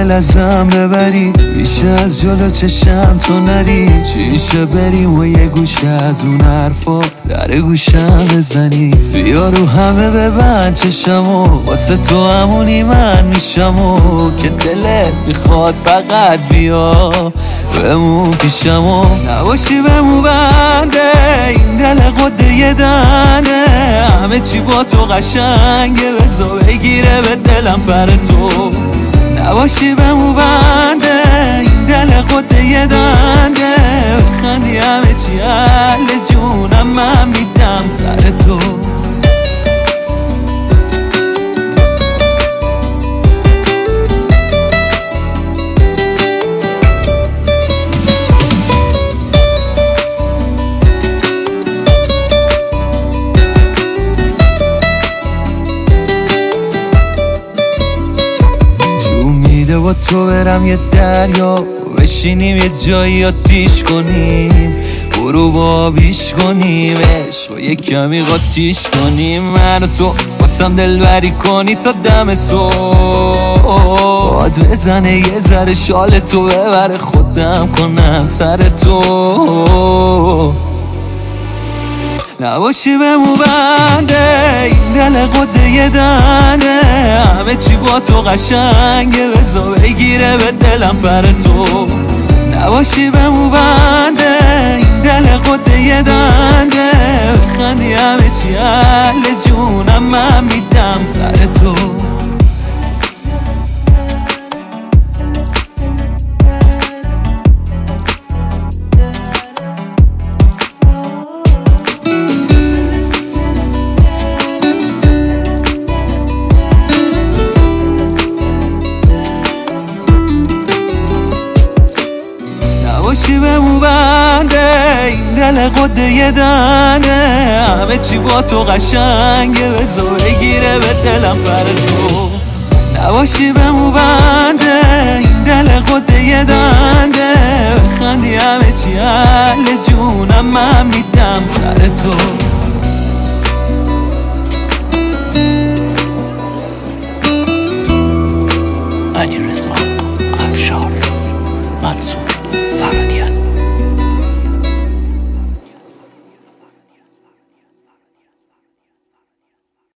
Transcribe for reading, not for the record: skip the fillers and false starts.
اول ازم ببری، میشه از جلو چشم تو نری، چیشه بریم و یه گوشه از اون حرفا در گوشم بزنی. بیا رو همه ببند چشمو، واسه تو همونی من میشمو که دلت میخواد فقط بیا بمون پیشمو. نباشی بمون بنده این دل قده یه دنده، همه چی با تو قشنگه بزا بگیره به دلم پر تو. نباشی بمون بنده این دل قده یه دنده، بخندی همه چی حل جونم من میدم سر تو. با تو برم یه دریا، بشینیم یه جایی آتیش کنیم، برو با آبیش کنیم، عشق یه کمی قاطیش کنیم، من و تو واسم دلبری کنی تا دم صبح، باد بزنه یه ذره شال تو ببره خودم کنم سر تو. نباشی بمون بنده این دل قده یه دنده، همه چی با تو قشنگه بزا بگیره به دلم پر تو. نباشی بمون بنده این دل قده یه دنده، بخندی همه چی حل جونم من میدم سر تو. نباشی بمون بنده این دل قده یه دنده، همه چی با تو قشنگه بزا بگیره به دلم پر تو. نباشی بمون بنده این دل قده یه دنده، بخندی همه چی حل جونم من میدم سر تو.